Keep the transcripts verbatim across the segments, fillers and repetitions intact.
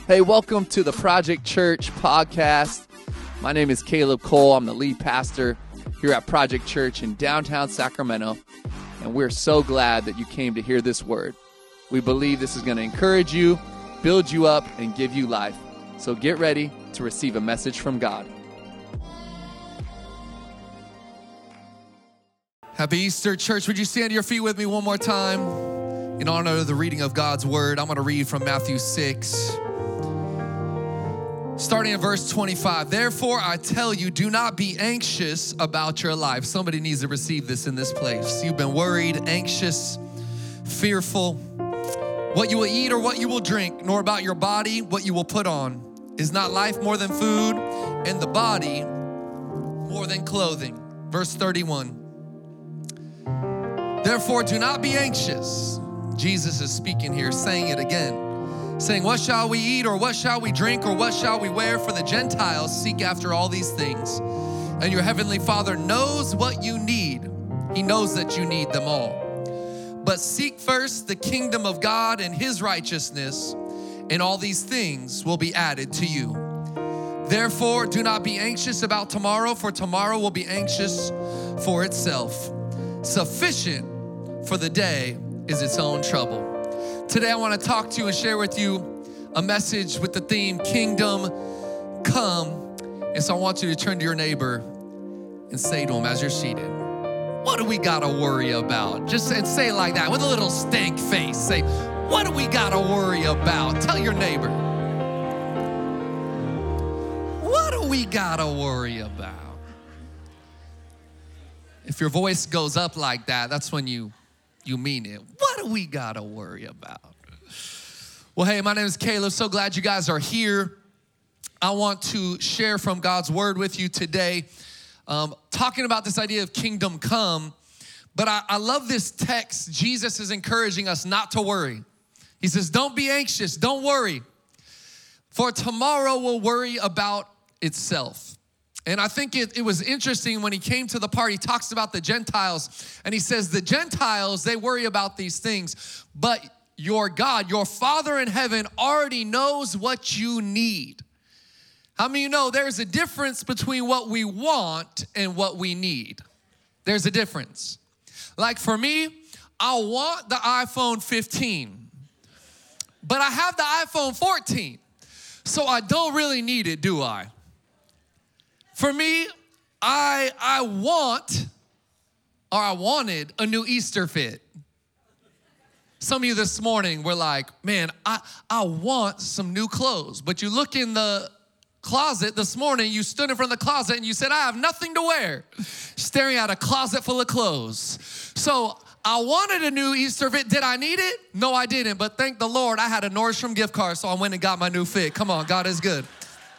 Hey, welcome to the Project Church podcast. My name is Caleb Cole. I'm the lead pastor here at Project Church in downtown Sacramento, and we're so glad that you came to hear this word. We believe this is going to encourage you, build you up, and give you life. So get ready to receive a message from God. Happy Easter, church. Would you stand to your feet with me one more time in honor of the reading of God's word? I'm going to read from Matthew six. Starting in verse twenty-five, therefore I tell you, do not be anxious about your life. Somebody needs to receive this in this place. You've been worried, anxious, fearful. What you will eat or what you will drink, nor about your body, what you will put on. Is not life more than food, and the body more than clothing? Verse thirty-one. Therefore do not be anxious. Jesus is speaking here, saying it again. Saying, what shall we eat, or what shall we drink, or what shall we wear? For the Gentiles seek after all these things. And your heavenly Father knows what you need. He knows that you need them all. But seek first the kingdom of God and his righteousness, and all these things will be added to you. Therefore, do not be anxious about tomorrow, for tomorrow will be anxious for itself. Sufficient for the day is its own trouble. Today I want to talk to you and share with you a message with the theme, Kingdom Come. And so I want you to turn to your neighbor and say to him as you're seated, what do we got to worry about? Just and say it like that with a little stank face. Say, what do we got to worry about? Tell your neighbor. What do we got to worry about? If your voice goes up like that, that's when you You mean it. What do we got to worry about? Well, hey, my name is Caleb. So glad you guys are here. I want to share from God's word with you today, um, talking about this idea of kingdom come. But I, I love this text. Jesus is encouraging us not to worry. He says, don't be anxious. Don't worry. For tomorrow will worry about itself. And I think it, it was interesting when he came to the part, he talks about the Gentiles, and he says, the Gentiles, they worry about these things, but your God, your Father in heaven already knows what you need. How many of you know there's a difference between what we want and what we need? There's a difference. Like for me, I want the iPhone fifteen, but I have the iPhone fourteen, so I don't really need it, do I? For me, I I want, or I wanted a new Easter fit. Some of you this morning were like, man, I, I want some new clothes. But you look in the closet this morning, you stood in front of the closet and you said, I have nothing to wear. Staring at a closet full of clothes. So I wanted a new Easter fit. Did I need it? No, I didn't. But thank the Lord, I had a Nordstrom gift card, so I went and got my new fit. Come on, God is good.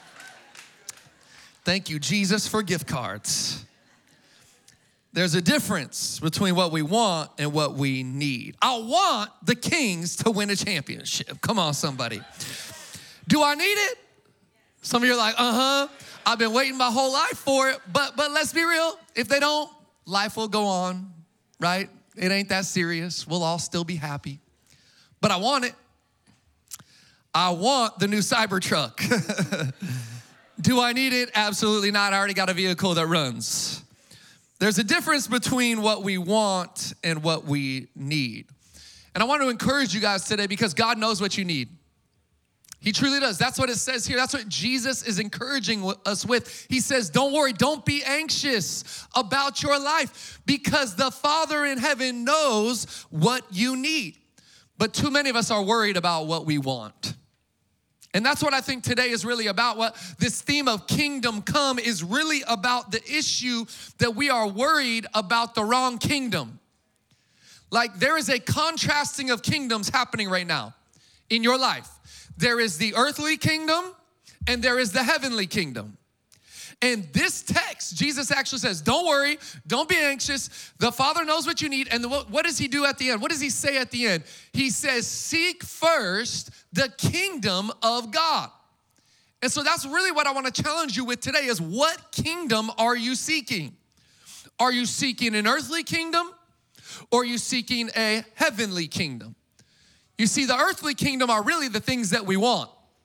Thank you, Jesus, for gift cards. There's a difference between what we want and what we need. I want the Kings to win a championship. Come on, somebody. Do I need it? Some of you are like, uh-huh. I've been waiting my whole life for it. But, but let's be real. If they don't, life will go on, right? It ain't that serious. We'll all still be happy. But I want it. I want the new Cybertruck. Do I need it? Absolutely not. I already got a vehicle that runs. There's a difference between what we want and what we need. And I want to encourage you guys today because God knows what you need. He truly does. That's what it says here. That's what Jesus is encouraging us with. He says, don't worry, don't be anxious about your life because the Father in heaven knows what you need. But too many of us are worried about what we want. And that's what I think today is really about. What this theme of kingdom come is really about the issue that we are worried about the wrong kingdom. Like there is a contrasting of kingdoms happening right now in your life. There is the earthly kingdom and there is the heavenly kingdom. And this text, Jesus actually says, don't worry, don't be anxious. The Father knows what you need. And what, what does he do at the end? What does he say at the end? He says, seek first the kingdom of God. And so that's really what I want to challenge you with today is what kingdom are you seeking? Are you seeking an earthly kingdom or are you seeking a heavenly kingdom? You see, the earthly kingdom are really the things that we want.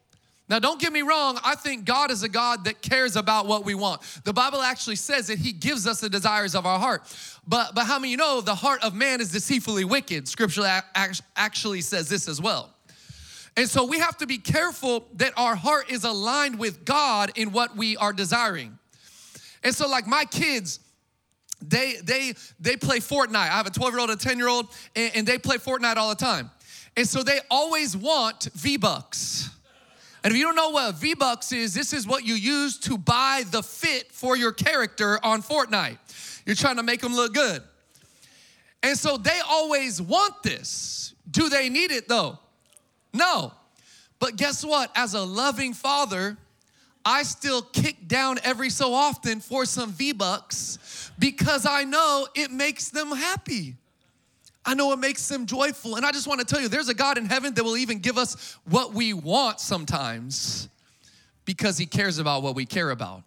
Now, don't get me wrong. I think God is a God that cares about what we want. The Bible actually says that he gives us the desires of our heart. But, but how many of you know the heart of man is deceitfully wicked? Scripture actually says this as well. And so we have to be careful that our heart is aligned with God in what we are desiring. And so like my kids, they they they play Fortnite. I have a twelve-year-old and a ten-year-old, and, and they play Fortnite all the time. And so they always want V-Bucks. And if you don't know what V-Bucks is, this is what you use to buy the fit for your character on Fortnite. You're trying to make them look good. And so they always want this. Do they need it though? No. But guess what? As a loving father, I still kick down every so often for some V-Bucks because I know it makes them happy. I know it makes them joyful. And I just want to tell you, there's a God in heaven that will even give us what we want sometimes because he cares about what we care about.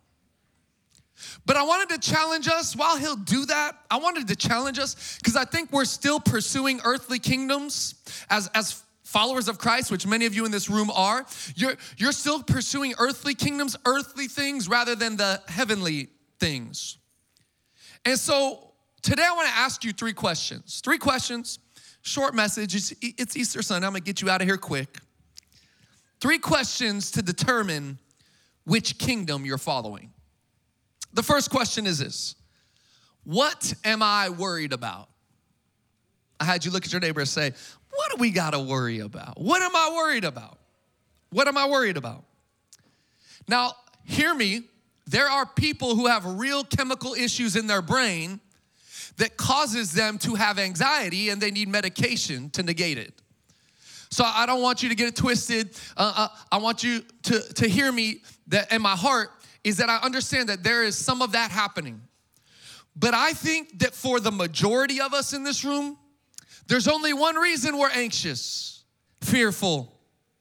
But I wanted to challenge us while he'll do that. I wanted to challenge us because I think we're still pursuing earthly kingdoms as, as followers of Christ, which many of you in this room are. You're, you're still pursuing earthly kingdoms, earthly things rather than the heavenly things. And so today I want to ask you three questions. Three questions, short message. It's, it's Easter Sunday. I'm going to get you out of here quick. Three questions to determine which kingdom you're following. The first question is this: what am I worried about? I had you look at your neighbor and say, what do we got to worry about? What am I worried about? What am I worried about? Now, hear me. There are people who have real chemical issues in their brain that causes them to have anxiety, and they need medication to negate it. So I don't want you to get it twisted. Uh, uh, I want you to, to hear me that in my heart is that I understand that there is some of that happening. But I think that for the majority of us in this room, there's only one reason we're anxious, fearful,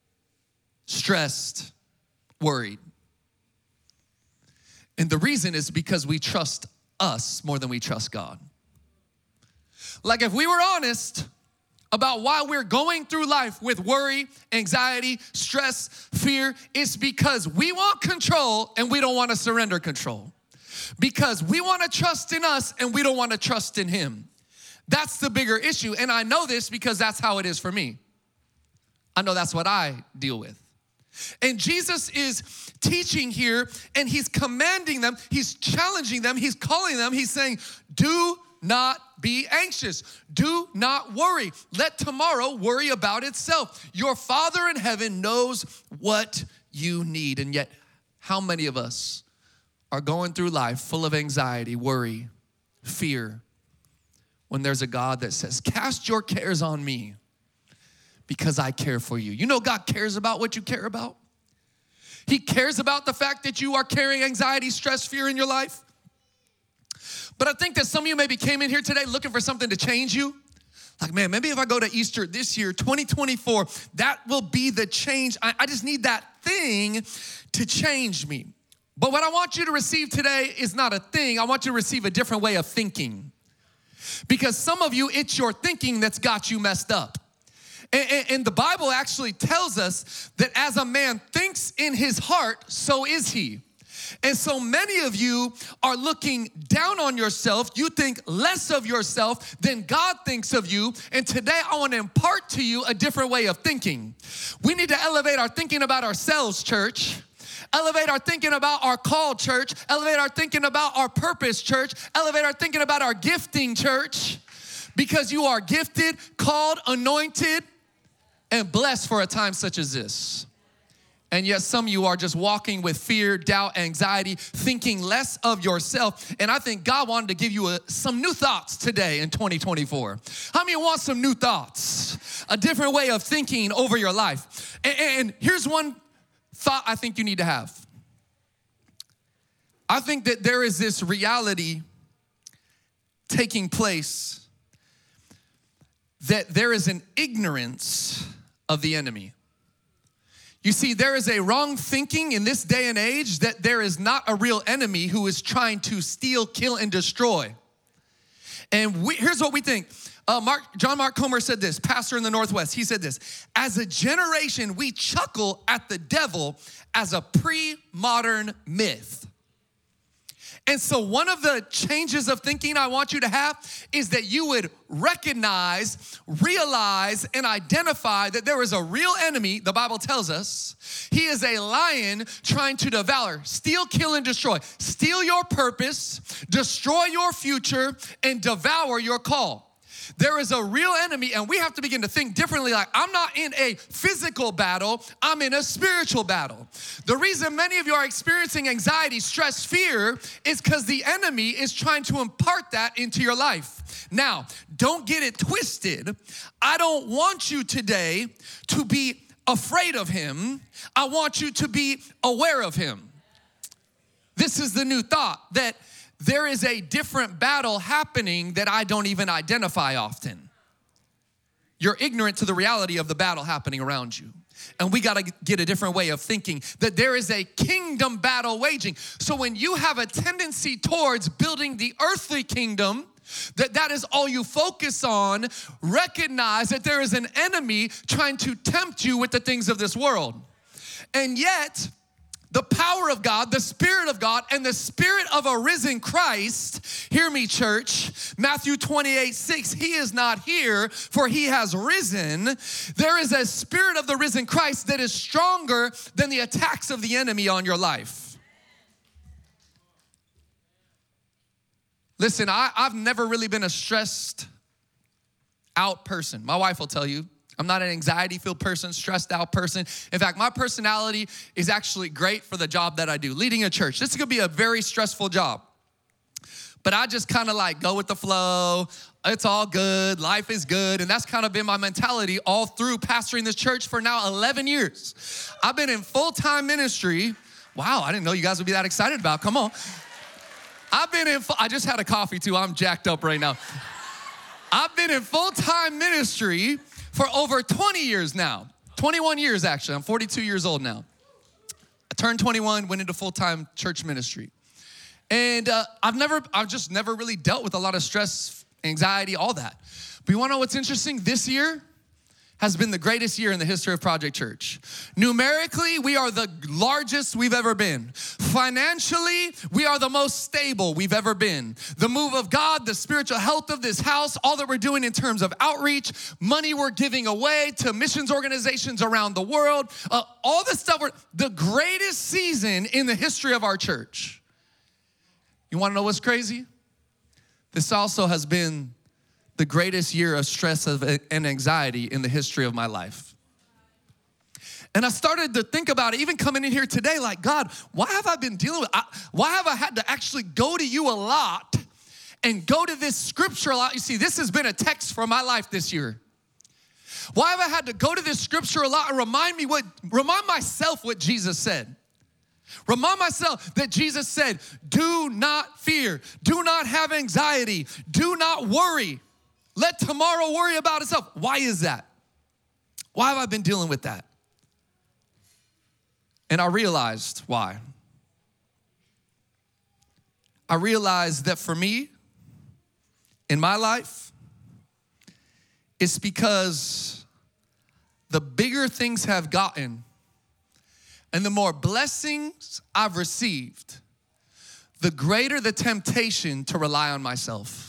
stressed, worried. And the reason is because we trust us more than we trust God. Like if we were honest about why we're going through life with worry, anxiety, stress, fear, it's because we want control and we don't want to surrender control. Because we want to trust in us and we don't want to trust in him. That's the bigger issue. And I know this because that's how it is for me. I know that's what I deal with. And Jesus is teaching here and he's commanding them, he's challenging them, he's calling them, he's saying, do not be anxious. Do not worry. Let tomorrow worry about itself. Your Father in heaven knows what you need. And yet, how many of us are going through life full of anxiety, worry, fear, when there's a God that says, cast your cares on me because I care for you. You know God cares about what you care about. He cares about the fact that you are carrying anxiety, stress, fear in your life. But I think that some of you maybe came in here today looking for something to change you. Like, man, maybe if I go to Easter this year, twenty twenty-four, that will be the change. I, I just need that thing to change me. But what I want you to receive today is not a thing. I want you to receive a different way of thinking. Because some of you, it's your thinking that's got you messed up. And, and, and the Bible actually tells us that as a man thinks in his heart, so is he. And so many of you are looking down on yourself. You think less of yourself than God thinks of you. And today I want to impart to you a different way of thinking. We need to elevate our thinking about ourselves, church. Elevate our thinking about our call, church. Elevate our thinking about our purpose, church. Elevate our thinking about our gifting, church. Because you are gifted, called, anointed, and blessed for a time such as this. And yet some of you are just walking with fear, doubt, anxiety, thinking less of yourself. And I think God wanted to give you a, some new thoughts today in twenty twenty-four. How many want some new thoughts? A different way of thinking over your life. And, and here's one thought I think you need to have. I think that there is this reality taking place that there is an ignorance of the enemy. You see, there is a wrong thinking in this day and age that there is not a real enemy who is trying to steal, kill, and destroy. And we, here's what we think. Uh, Mark, John Mark Comer said this, pastor in the Northwest. He said this, as a generation, we chuckle at the devil as a pre-modern myth. And so one of the changes of thinking I want you to have is that you would recognize, realize, and identify that there is a real enemy, the Bible tells us. He is a lion trying to devour, steal, kill, and destroy. Steal your purpose, destroy your future, and devour your call. There is a real enemy, and we have to begin to think differently. Like, I'm not in a physical battle, I'm in a spiritual battle. The reason many of you are experiencing anxiety, stress, fear is because the enemy is trying to impart that into your life. Now, don't get it twisted. I don't want you today to be afraid of him. I want you to be aware of him. This is the new thought, that there is a different battle happening that I don't even identify often. You're ignorant to the reality of the battle happening around you. And we gotta get a different way of thinking, that there is a kingdom battle waging. So when you have a tendency towards building the earthly kingdom, that that is all you focus on, recognize that there is an enemy trying to tempt you with the things of this world. And yet, the power of God, the Spirit of God, and the Spirit of a risen Christ, hear me, church, Matthew twenty-eight, six, he is not here, for he has risen. There is a Spirit of the risen Christ that is stronger than the attacks of the enemy on your life. Listen, I, I've never really been a stressed out person. My wife will tell you. I'm not an anxiety-filled person, stressed out person. In fact, my personality is actually great for the job that I do, leading a church. This is gonna be a very stressful job. But I just kind of like go with the flow. It's all good, life is good. And that's kind of been my mentality all through pastoring this church for now eleven years. I've been in full-time ministry. Wow, I didn't know you guys would be that excited about, come on. I've been in, I just had a coffee too, I'm jacked up right now. I've been in full-time ministry for over twenty years now, twenty-one years actually. I'm forty-two years old now. I turned twenty-one, went into full-time church ministry. And uh, I've never, I've just never really dealt with a lot of stress, anxiety, all that. But you wanna know what's interesting? This year has been the greatest year in the history of Project Church. Numerically, we are the largest we've ever been. Financially, we are the most stable we've ever been. The move of God, the spiritual health of this house, all that we're doing in terms of outreach, money we're giving away to missions organizations around the world, uh, all this stuff, we're, the greatest season in the history of our church. You wanna know what's crazy? This also has been the greatest year of stress and anxiety in the history of my life. And I started to think about it, even coming in here today, like, God, why have I been dealing with, I, why have I had to actually go to you a lot and go to this scripture a lot? You see, this has been a text for my life this year. Why have I had to go to this scripture a lot and remind me what, remind myself what Jesus said? Remind myself that Jesus said, do not fear, do not have anxiety, do not worry. Let tomorrow worry about itself. Why is that? Why have I been dealing with that? And I realized why. I realized that for me, in my life, it's because the bigger things have gotten and the more blessings I've received, the greater the temptation to rely on myself.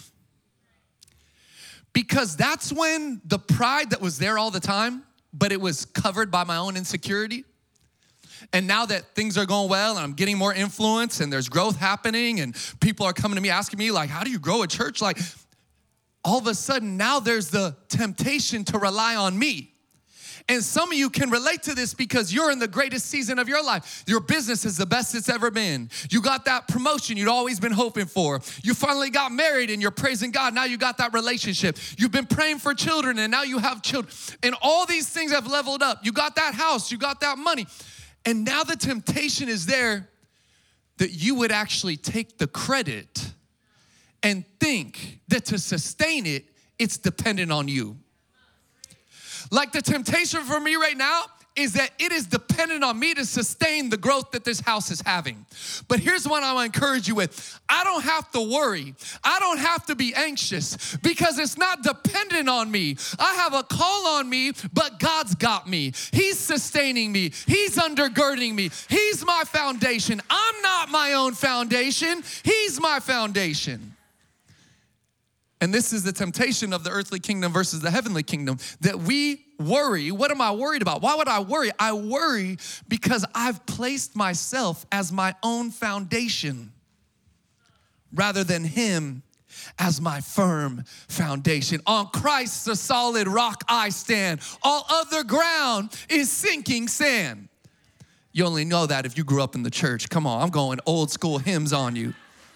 Because that's when the pride that was there all the time, but it was covered by my own insecurity. And now that things are going well and I'm getting more influence and there's growth happening and people are coming to me asking me like, how do you grow a church? Like all of a sudden now there's the temptation to rely on me. And some of you can relate to this because you're in the greatest season of your life. Your business is the best it's ever been. You got that promotion you'd always been hoping for. You finally got married and you're praising God. Now you got that relationship. You've been praying for children and now you have children. And all these things have leveled up. You got that house, you got that money. And now the temptation is there that you would actually take the credit and think that to sustain it, it's dependent on you. Like the temptation for me right now is that it is dependent on me to sustain the growth that this house is having. But here's what I want to encourage you with. I don't have to worry. I don't have to be anxious because it's not dependent on me. I have a call on me, but God's got me. He's sustaining me. He's undergirding me. He's my foundation. I'm not my own foundation. He's my foundation. And this is the temptation of the earthly kingdom versus the heavenly kingdom, that we worry. What am I worried about? Why would I worry? I worry because I've placed myself as my own foundation rather than Him as my firm foundation. On Christ, the solid rock I stand. All other ground is sinking sand. You only know that if you grew up in the church. Come on, I'm going old school hymns on you.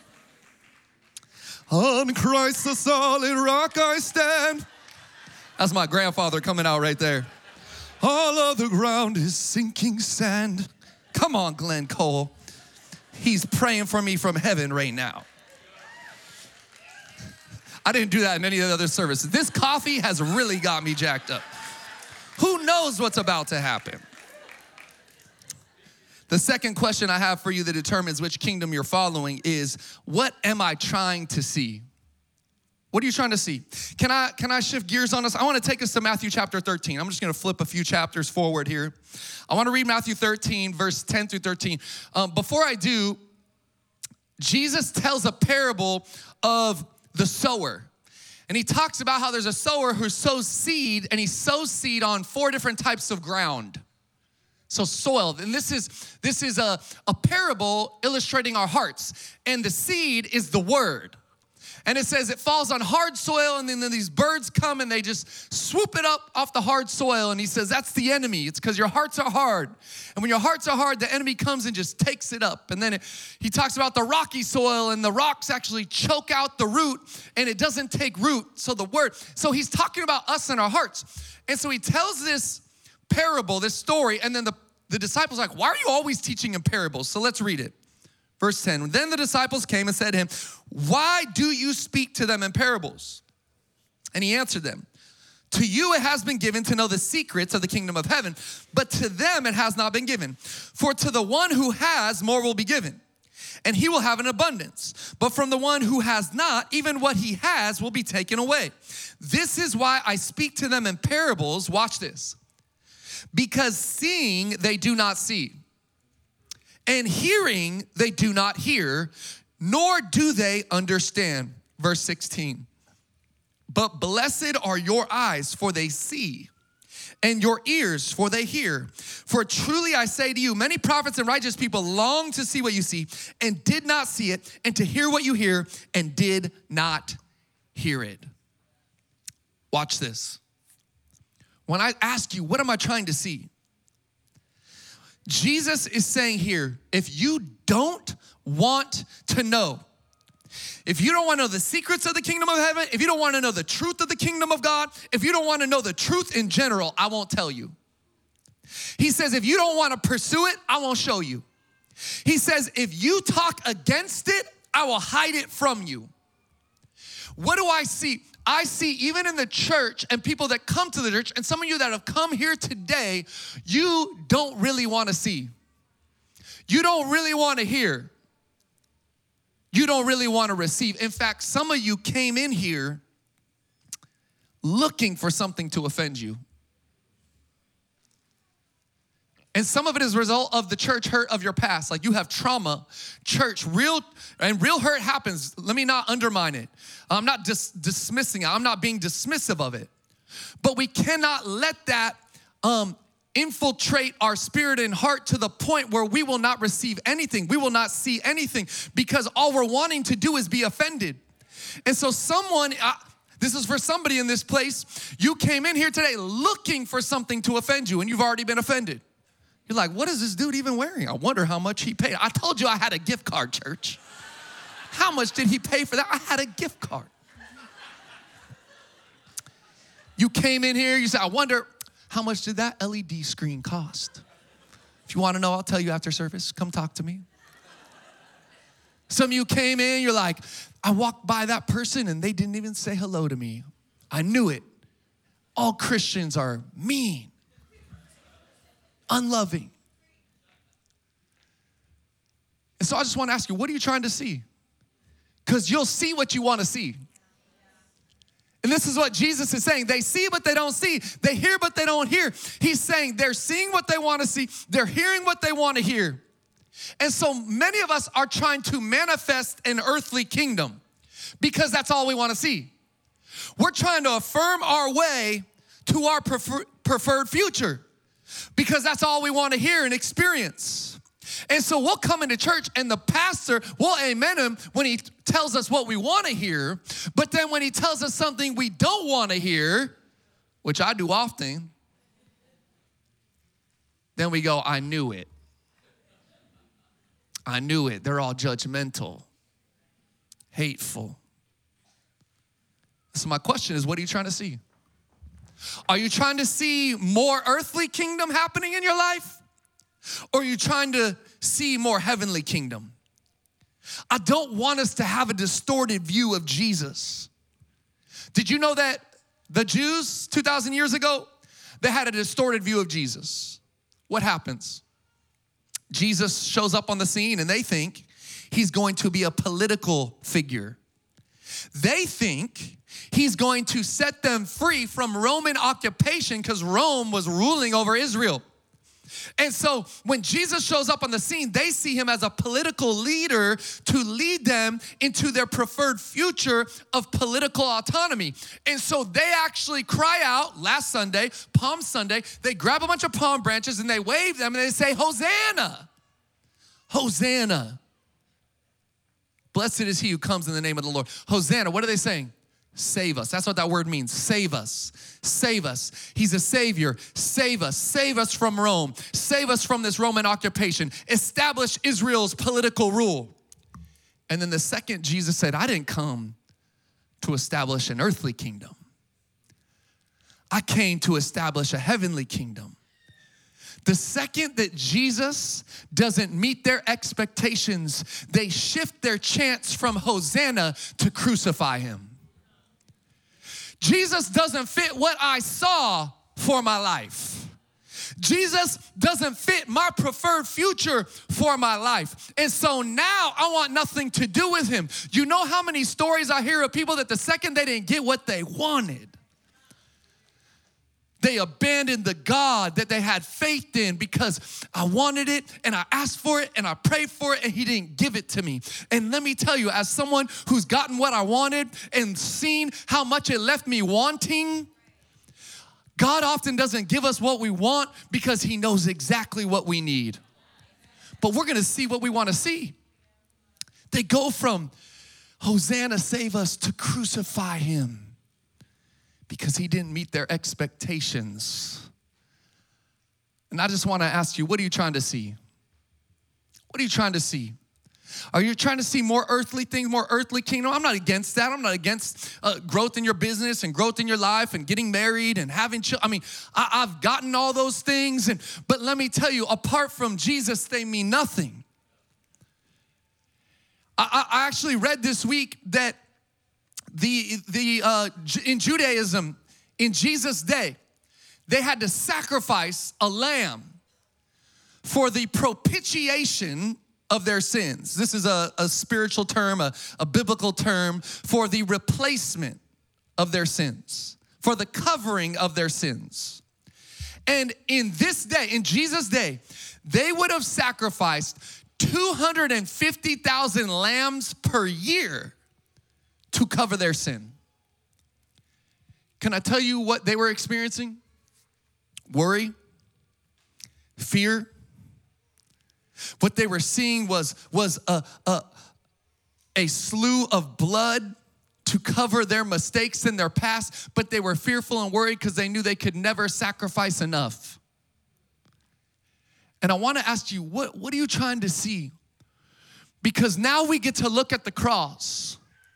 On Christ the solid rock I stand. That's my grandfather coming out right there. All of the ground is sinking sand. Come on, Glenn Cole. He's praying for me from heaven right now. I didn't do that in any of the other services. This coffee has really got me jacked up. Who knows what's about to happen? The second question I have for you that determines which kingdom you're following is, what am I trying to see? What are you trying to see? Can I, can I shift gears on us? I want to take us to Matthew chapter thirteen. I'm just going to flip a few chapters forward here. I want to read Matthew thirteen, verse ten through thirteen. Um, before I do, Jesus tells a parable of the sower. And he talks about how there's a sower who sows seed, and he sows seed on four different types of ground. So soil, and this is this is a, a parable illustrating our hearts. And the seed is the word. And it says it falls on hard soil, and then, then these birds come and they just swoop it up off the hard soil. And he says, that's the enemy. It's because your hearts are hard. And when your hearts are hard, the enemy comes and just takes it up. And then it, he talks about the rocky soil, and the rocks actually choke out the root, and it doesn't take root. So the word, so he's talking about us and our hearts. And so he tells this parable, this story, and then the, the disciples are like, why are you always teaching in parables? So let's read it. Verse ten, then the disciples came and said to him, why do you speak to them in parables? And he answered them, to you it has been given to know the secrets of the kingdom of heaven, but to them it has not been given. For to the one who has, more will be given, and he will have an abundance. But from the one who has not, even what he has will be taken away. This is why I speak to them in parables. Watch this. Because seeing they do not see, and hearing they do not hear, nor do they understand. Verse sixteen. But blessed are your eyes, for they see, and your ears, for they hear. For truly I say to you, many prophets and righteous people long to see what you see, and did not see it, and to hear what you hear, and did not hear it. Watch this. When I ask you, what am I trying to see? Jesus is saying here, if you don't want to know, if you don't want to know the secrets of the kingdom of heaven, if you don't want to know the truth of the kingdom of God, if you don't want to know the truth in general, I won't tell you. He says, if you don't want to pursue it, I won't show you. He says, if you talk against it, I will hide it from you. What do I see? I see even in the church and people that come to the church, and some of you that have come here today, you don't really want to see. You don't really want to hear. You don't really want to receive. In fact, some of you came in here looking for something to offend you. And some of it is a result of the church hurt of your past. Like you have trauma, church, real, and real hurt happens. Let me not undermine it. I'm not dis- dismissing it. I'm not being dismissive of it. But we cannot let that um, infiltrate our spirit and heart to the point where we will not receive anything. We will not see anything because all we're wanting to do is be offended. And so someone, uh, this is for somebody in this place, you came in here today looking for something to offend you and you've already been offended. You're like, what is this dude even wearing? I wonder how much he paid. I told you I had a gift card, church. How much did he pay for that? I had a gift card. You came in here, you said, I wonder how much did that L E D screen cost? If you want to know, I'll tell you after service. Come talk to me. Some of you came in, you're like, I walked by that person and they didn't even say hello to me. I knew it. All Christians are mean. unloving. And so I just want to ask you, what are you trying to see? Because you'll see what you want to see. And this is what Jesus is saying. They see, but they don't see. They hear, but they don't hear. He's saying they're seeing what they want to see. They're hearing what they want to hear. And so many of us are trying to manifest an earthly kingdom because that's all we want to see. We're trying to affirm our way to our prefer- preferred future because that's all we want to hear and experience. And so we'll come into church and the pastor will amen him when he tells us what we want to hear. But then when he tells us something we don't want to hear, which I do often, then we go, I knew it. I knew it. They're all judgmental, hateful. So my question is, what are you trying to see? Are you trying to see more earthly kingdom happening in your life? Or are you trying to see more heavenly kingdom? I don't want us to have a distorted view of Jesus. Did you know that the Jews two thousand years ago, they had a distorted view of Jesus? What happens? Jesus shows up on the scene and they think he's going to be a political figure. They think he's going to set them free from Roman occupation because Rome was ruling over Israel. And so when Jesus shows up on the scene, they see him as a political leader to lead them into their preferred future of political autonomy. And so they actually cry out last Sunday, Palm Sunday, they grab a bunch of palm branches and they wave them and they say, Hosanna, Hosanna. Blessed is he who comes in the name of the Lord. Hosanna, what are they saying? Save us. That's what that word means. Save us. Save us. He's a savior. Save us. Save us from Rome. Save us from this Roman occupation. Establish Israel's political rule. And then the second Jesus said, I didn't come to establish an earthly kingdom. I came to establish a heavenly kingdom. The second that Jesus doesn't meet their expectations, they shift their chants from Hosanna to crucify him. Jesus doesn't fit what I saw for my life. Jesus doesn't fit my preferred future for my life. And so now I want nothing to do with him. You know how many stories I hear of people that the second they didn't get what they wanted, they abandoned the God that they had faith in because I wanted it and I asked for it and I prayed for it and he didn't give it to me. And let me tell you, as someone who's gotten what I wanted and seen how much it left me wanting, God often doesn't give us what we want because he knows exactly what we need. But we're gonna see what we wanna see. They go from Hosanna, save us, to crucify him, because he didn't meet their expectations. And I just want to ask you, what are you trying to see? What are you trying to see? Are you trying to see more earthly things, more earthly kingdom? I'm not against that. I'm not against uh, growth in your business and growth in your life and getting married and having children. I mean, I, I've gotten all those things, and but let me tell you, apart from Jesus, they mean nothing. I, I actually read this week that The, the uh, in Judaism, in Jesus' day, they had to sacrifice a lamb for the propitiation of their sins. This is a, a spiritual term, a, a biblical term for the replacement of their sins, for the covering of their sins. And in this day, in Jesus' day, they would have sacrificed two hundred fifty thousand lambs per year to cover their sin. Can I tell you what they were experiencing? Worry, fear. What they were seeing was, was a, a, a slew of blood to cover their mistakes in their past, but they were fearful and worried because they knew they could never sacrifice enough. And I want to ask you, what, what are you trying to see? Because now we get to look at the cross.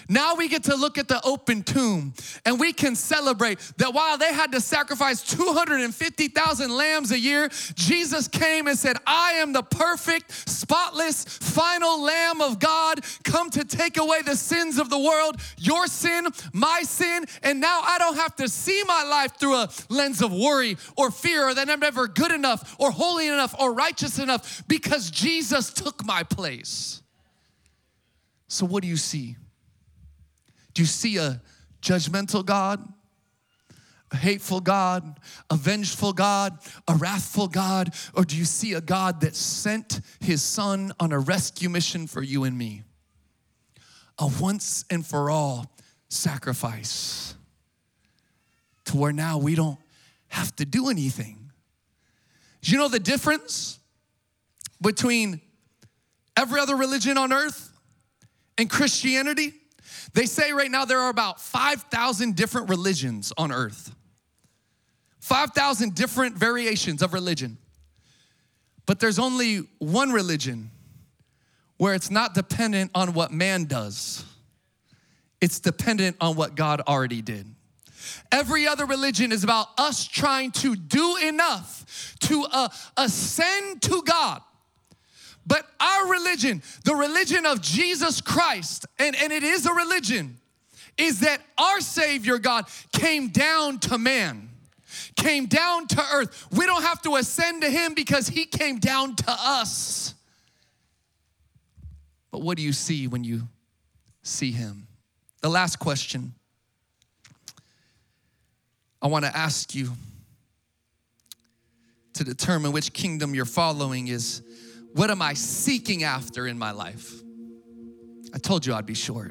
Now we get to look at the open tomb and we can celebrate that while they had to sacrifice two hundred fifty thousand lambs a year, Jesus came and said, I am the perfect, spotless, final Lamb of God, come to take away the sins of the world, your sin, my sin, and now I don't have to see my life through a lens of worry or fear or that I'm never good enough or holy enough or righteous enough because Jesus took my place. So what do you see? Do you see a judgmental God, a hateful God, a vengeful God, a wrathful God? Or do you see a God that sent his son on a rescue mission for you and me? A once and for all sacrifice to where now we don't have to do anything. Do you know the difference between every other religion on earth and Christianity? They say right now there are about five thousand different religions on earth. five thousand different variations of religion. But there's only one religion where it's not dependent on what man does. It's dependent on what God already did. Every other religion is about us trying to do enough to uh, ascend to God. But our religion, the religion of Jesus Christ, and, and it is a religion, is that our Savior God came down to man, came down to earth. We don't have to ascend to him because he came down to us. But what do you see when you see him? The last question I want to ask you to determine which kingdom you're following is, what am I seeking after in my life? I told you I'd be short.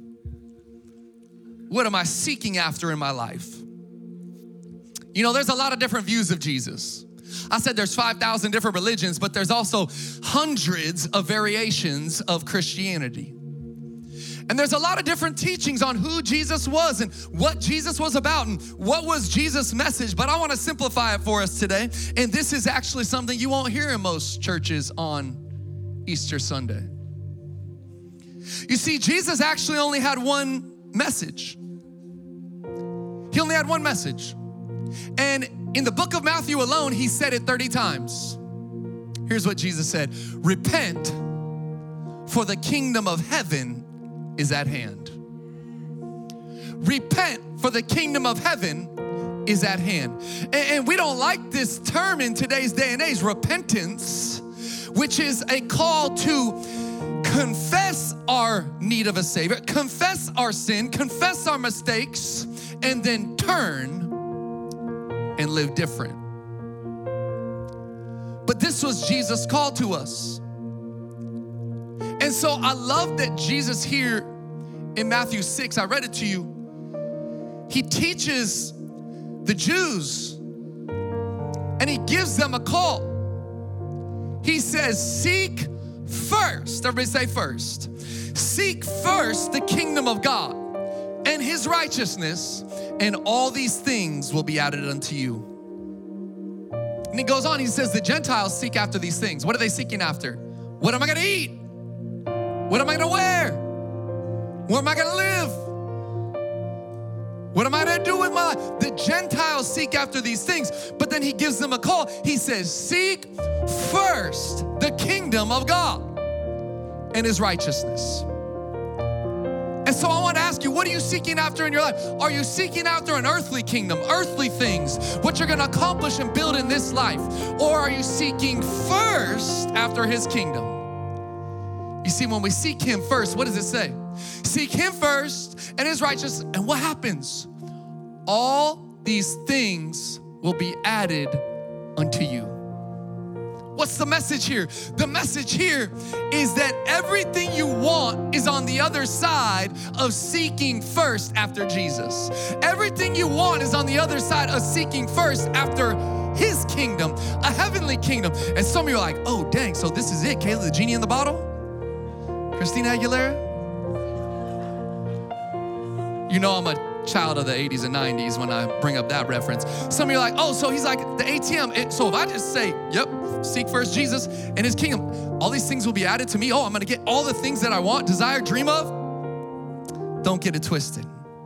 What am I seeking after in my life? You know, there's a lot of different views of Jesus. I said there's five thousand different religions, but there's also hundreds of variations of Christianity. And there's a lot of different teachings on who Jesus was and what Jesus was about and what was Jesus' message, but I want to simplify it for us today. And this is actually something you won't hear in most churches on Easter Sunday. You see, Jesus actually only had one message. He only had one message. And in the book of Matthew alone, he said it thirty times. Here's what Jesus said: repent, for the kingdom of heaven is at hand. Repent, for the kingdom of heaven is at hand. And, and we don't like this term in today's day and age, repentance, which is a call to confess our need of a Savior, confess our sin, confess our mistakes, and then turn and live different. But this was Jesus' call to us. And so I love that Jesus here in Matthew six, I read it to you, he teaches the Jews and he gives them a call. He says, seek first, everybody say first, seek first the kingdom of God and his righteousness, and all these things will be added unto you. And he goes on, he says, the Gentiles seek after these things. What are they seeking after? What am I gonna eat? What am I gonna wear? Where am I gonna live? What am I gonna do with my life? The Gentiles seek after these things, but then he gives them a call. He says, seek first the kingdom of God and his righteousness. And so I want to ask you, what are you seeking after in your life? Are you seeking after an earthly kingdom, earthly things, what you're gonna accomplish and build in this life? Or are you seeking first after his kingdom? You see, when we seek him first, what does it say? Seek him first and his righteousness, and what happens? All these things will be added unto you. What's the message here? The message here is that everything you want is on the other side of seeking first after Jesus. Everything you want is on the other side of seeking first after his kingdom, a heavenly kingdom. And some of you are like, oh, dang, so this is it, Kayla, the genie in the bottle? Christina Aguilera? You know I'm a child of the eighties and nineties when I bring up that reference. Some of you are like, oh, so he's like the A T M. It, so if I just say, yep, seek first Jesus and his kingdom, all these things will be added to me. Oh, I'm gonna get all the things that I want, desire, dream of. Don't get it twisted.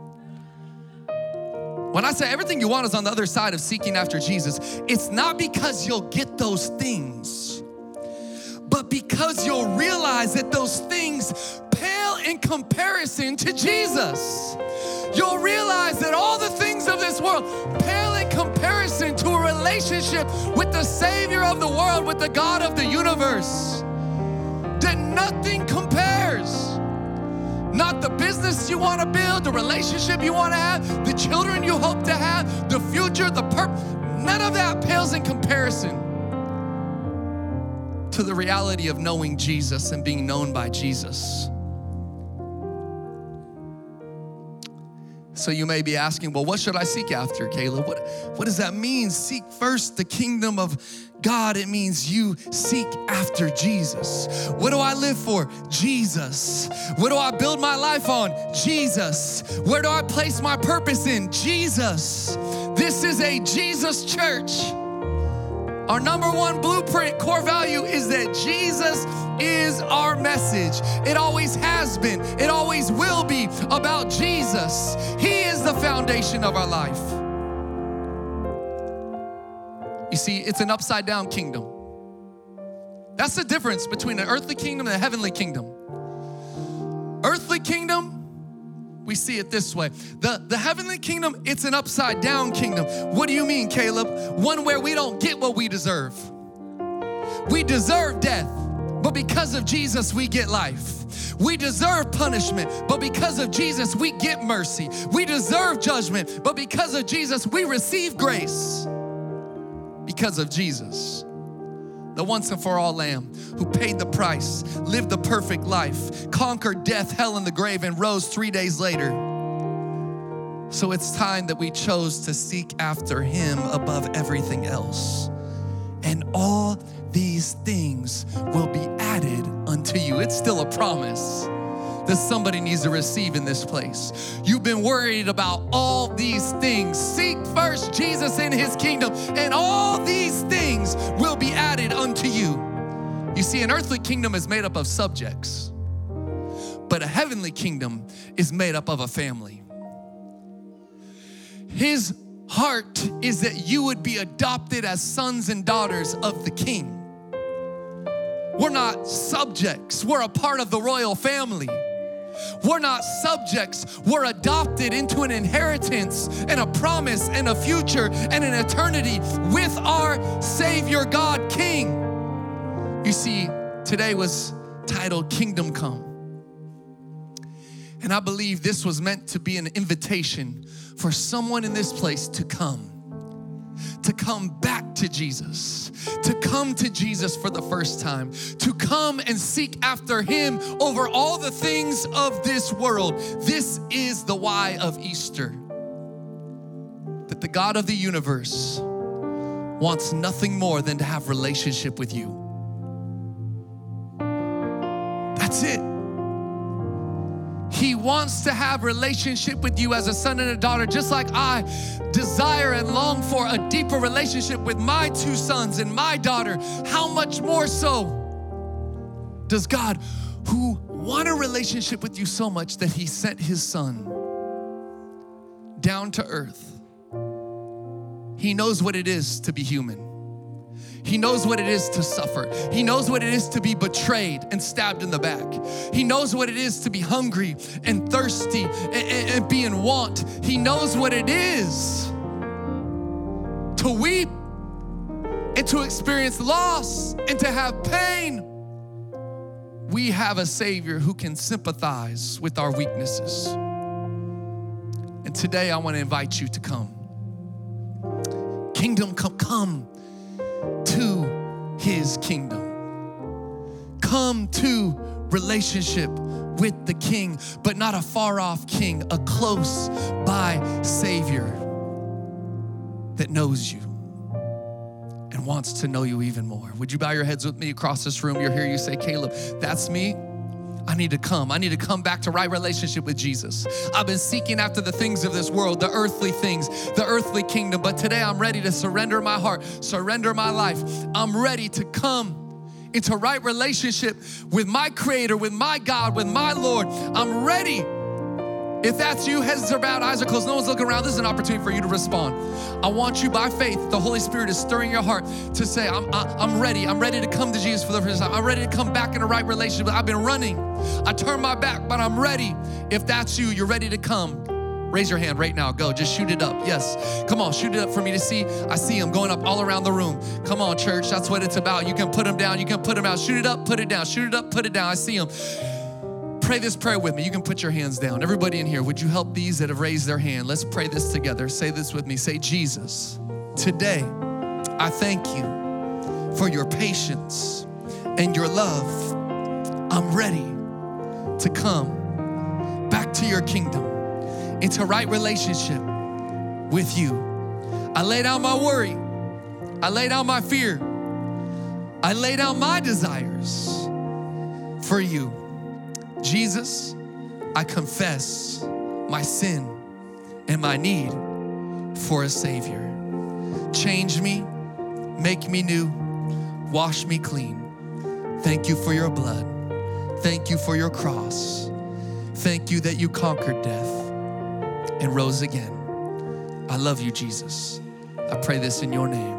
When I say everything you want is on the other side of seeking after Jesus, it's not because you'll get those things, but because you'll realize that those things pale in comparison to Jesus. You'll realize that all the things of this world pale in comparison to a relationship with the Savior of the world, with the God of the universe. That nothing compares. Not the business you want to build, the relationship you want to have, the children you hope to have, the future, the purpose. None of that pales in comparison to the reality of knowing Jesus and being known by Jesus. So you may be asking, well, what should I seek after, Caleb? What, what does that mean? Seek first the kingdom of God. It means you seek after Jesus. What do I live for? Jesus. What do I build my life on? Jesus. Where do I place my purpose in? Jesus. This is a Jesus church. Our number one blueprint, core value is that Jesus is our message. It always has been. It always will be about Jesus. He is the foundation of our life. You see, it's an upside down kingdom. That's the difference between an earthly kingdom and a heavenly kingdom. Earthly kingdom, we see it this way. The, the heavenly kingdom, it's an upside down kingdom. What do you mean, Caleb? One where we don't get what we deserve. We deserve death, but because of Jesus, we get life. We deserve punishment, but because of Jesus, we get mercy. We deserve judgment, but because of Jesus, we receive grace. Because of Jesus, the once and for all Lamb who paid the price, lived the perfect life, conquered death, hell, and the grave, and rose three days later. So it's time that we chose to seek after him above everything else. And all these things will be added unto you. It's still a promise that somebody needs to receive in this place. You've been worried about all these things. Seek first Jesus and his kingdom, and all these things will be added unto you. You see, an earthly kingdom is made up of subjects, but a heavenly kingdom is made up of a family. His heart is that you would be adopted as sons and daughters of the King. We're not subjects, we're a part of the royal family. We're not subjects, we're adopted into an inheritance and a promise and a future and an eternity with our Savior God King. You see, today was titled Kingdom Come. And I believe this was meant to be an invitation for someone in this place to come. To come back to Jesus, to come to Jesus for the first time, to come and seek after him over all the things of this world. This is the why of Easter. That the God of the universe wants nothing more than to have relationship with you. That's it. He wants to have relationship with you as a son and a daughter, just like I desire and long for a deeper relationship with my two sons and my daughter. How much more so does God, who want a relationship with you so much that he sent his son down to earth. He knows what it is to be human. He knows what it is to suffer. He knows what it is to be betrayed and stabbed in the back. He knows what it is to be hungry and thirsty and, and, and be in want. He knows what it is to weep and to experience loss and to have pain. We have a Savior who can sympathize with our weaknesses. And today I want to invite you to come. Kingdom come, come. To his kingdom. Come to relationship with the King, but not a far off King, a close by Savior that knows you and wants to know you even more. Would you bow your heads with me across this room? You're here, you say, Caleb, that's me. I need to come. I need to come back to right relationship with Jesus. I've been seeking after the things of this world, the earthly things, the earthly kingdom. But today I'm ready to surrender my heart, surrender my life. I'm ready to come into right relationship with my Creator, with my God, with my Lord. I'm ready. If that's you, heads are bowed, eyes are closed, no one's looking around, this is an opportunity for you to respond. I want you by faith, the Holy Spirit is stirring your heart to say, I'm, I, I'm ready. I'm ready to come to Jesus for the first time. I'm ready to come back in a right relationship. I've been running. I turned my back, but I'm ready. If that's you, you're ready to come. Raise your hand right now. Go. Just shoot it up. Yes. Come on. Shoot it up for me to see. I see them going up all around the room. Come on, church. That's what it's about. You can put them down. You can put them out. Shoot it up. Put it down. Shoot it up. Put it down. I see them. Pray this prayer with me. You can put your hands down. Everybody in here, would you help these that have raised their hand? Let's pray this together. Say this with me. Say, Jesus, today I thank you for your patience and your love. I'm ready to come back to your kingdom, into right relationship with you. I lay down my worry. I lay down my fear. I lay down my desires for you. Jesus, I confess my sin and my need for a Savior. Change me, make me new, wash me clean. Thank you for your blood. Thank you for your cross. Thank you that you conquered death and rose again. I love you, Jesus. I pray this in your name.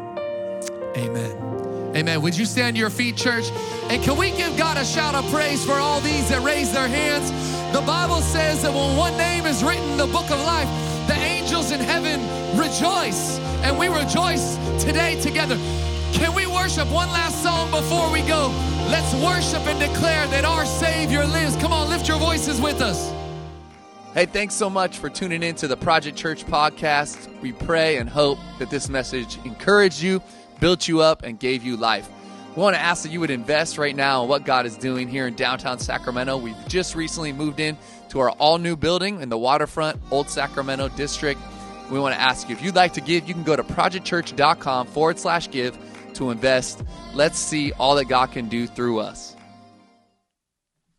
Amen. Amen. Would you stand to your feet, church? And can we give God a shout of praise for all these that raise their hands? The Bible says that when one name is written in the book of life, the angels in heaven rejoice, and we rejoice today together. Can we worship one last song before we go? Let's worship and declare that our Savior lives. Come on, lift your voices with us. Hey, thanks so much for tuning in to the Project Church podcast. We pray and hope that this message encouraged you, built you up, and gave you life. We want to ask that you would invest right now in what God is doing here in downtown Sacramento. We've just recently moved in to our all-new building in the waterfront, Old Sacramento District. We want to ask you, if you'd like to give, you can go to projectchurch.com forward slash give to invest. Let's see all that God can do through us.